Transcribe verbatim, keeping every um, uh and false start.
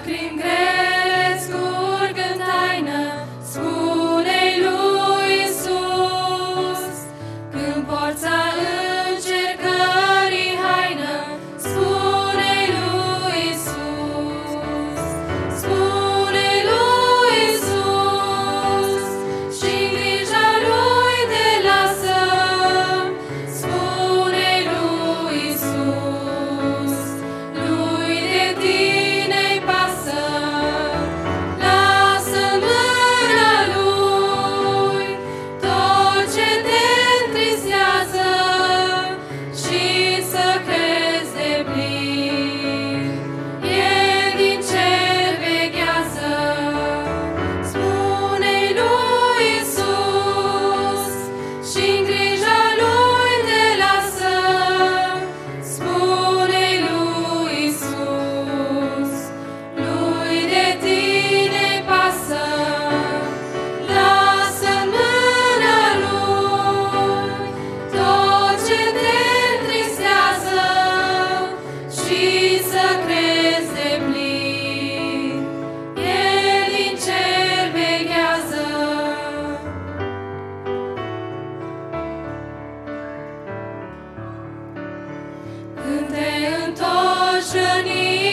lacrimi grele scurg în taină, spune-i lui Iisus. Când porța încercării haină, spune-i lui Iisus. Spune-i lui Iisus și-n grija lui te lasă. Spune-i lui Iisus, lui de tine-i pasă. Lasă în mâna lui tot ce te întristează și să crezi deplin, El din cer veghează. Spune-i lui Iisus și-n grija lui te lasă. Spune-i lui Iisus, lui de tine-i pasă. Lasă în mâna lui tot ce te întristează și să crezi deplin, El din cer veghează. Când te întorci rănit